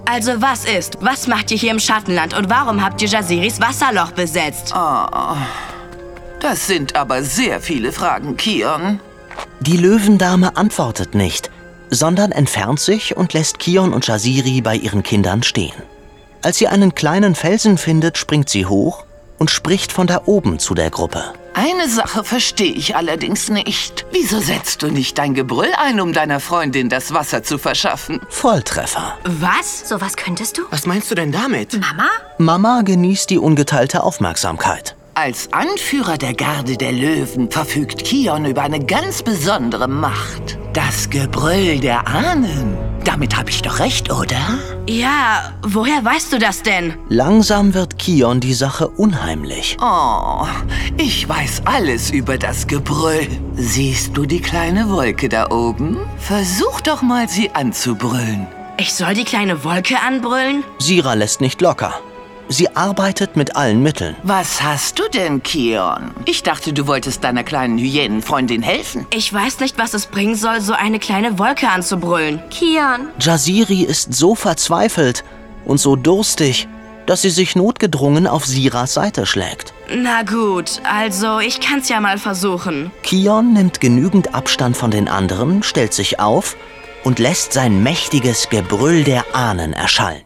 Also was macht ihr hier im Schattenland und warum habt ihr Jaziris Wasserloch besetzt? Oh, das sind aber sehr viele Fragen, Kion. Die Löwendame antwortet nicht, sondern entfernt sich und lässt Kion und Jaziri bei ihren Kindern stehen. Als sie einen kleinen Felsen findet, springt sie hoch und spricht von da oben zu der Gruppe. Eine Sache verstehe ich allerdings nicht. Wieso setzt du nicht dein Gebrüll ein, um deiner Freundin das Wasser zu verschaffen? Volltreffer. Was? So was könntest du? Was meinst du denn damit? Mama? Mama genießt die ungeteilte Aufmerksamkeit. Als Anführer der Garde der Löwen verfügt Kion über eine ganz besondere Macht. Das Gebrüll der Ahnen. Damit habe ich doch recht, oder? Ja, woher weißt du das denn? Langsam wird Kion die Sache unheimlich. Oh, ich weiß alles über das Gebrüll. Siehst du die kleine Wolke da oben? Versuch doch mal, sie anzubrüllen. Ich soll die kleine Wolke anbrüllen? Sira lässt nicht locker. Sie arbeitet mit allen Mitteln. Was hast du denn, Kion? Ich dachte, du wolltest deiner kleinen Hyänenfreundin helfen. Ich weiß nicht, was es bringen soll, so eine kleine Wolke anzubrüllen. Kion. Jaziri ist so verzweifelt und so durstig, dass sie sich notgedrungen auf Siras Seite schlägt. Na gut, also ich kann's ja mal versuchen. Kion nimmt genügend Abstand von den anderen, stellt sich auf und lässt sein mächtiges Gebrüll der Ahnen erschallen.